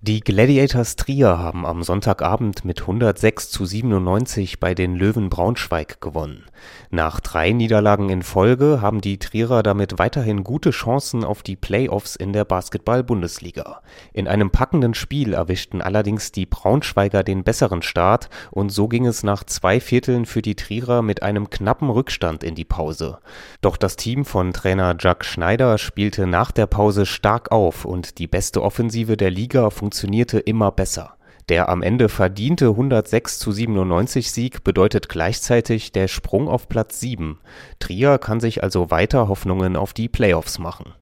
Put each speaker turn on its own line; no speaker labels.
Die Gladiators Trier haben am Sonntagabend mit 106:97 bei den Löwen Braunschweig gewonnen. Nach 3 Niederlagen in Folge haben die Trierer damit weiterhin gute Chancen auf die Playoffs in der Basketball-Bundesliga. In einem packenden Spiel erwischten allerdings die Braunschweiger den besseren Start und so ging es nach 2 Vierteln für die Trierer mit einem knappen Rückstand in die Pause. Doch das Team von Trainer Jack Schneider spielte nach der Pause stark auf und die beste Offensive der Liga funktionierte immer besser. Der am Ende verdiente 106:97 Sieg bedeutet gleichzeitig der Sprung auf Platz 7. Trier kann sich also weiter Hoffnungen auf die Playoffs machen.